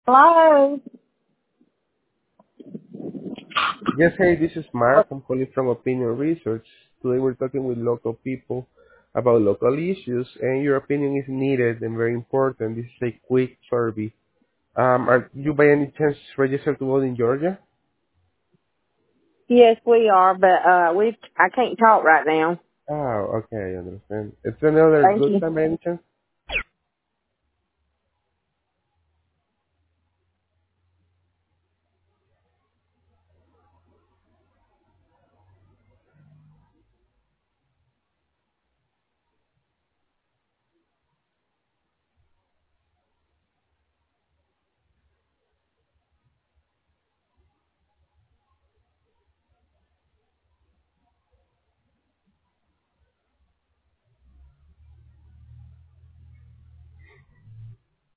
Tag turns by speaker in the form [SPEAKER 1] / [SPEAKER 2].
[SPEAKER 1] Hello.
[SPEAKER 2] Yes, hey, this is Mark. I'm calling from Opinion Research. Today we're talking with local people about local issues, and your opinion is needed and very important. This is a quick survey. Are you by any chance registered to vote in Georgia?
[SPEAKER 1] Yes, we are, but I can't talk right now.
[SPEAKER 2] Oh, okay, I understand. It's another
[SPEAKER 1] Thank
[SPEAKER 2] good
[SPEAKER 1] you.
[SPEAKER 2] time by any chance?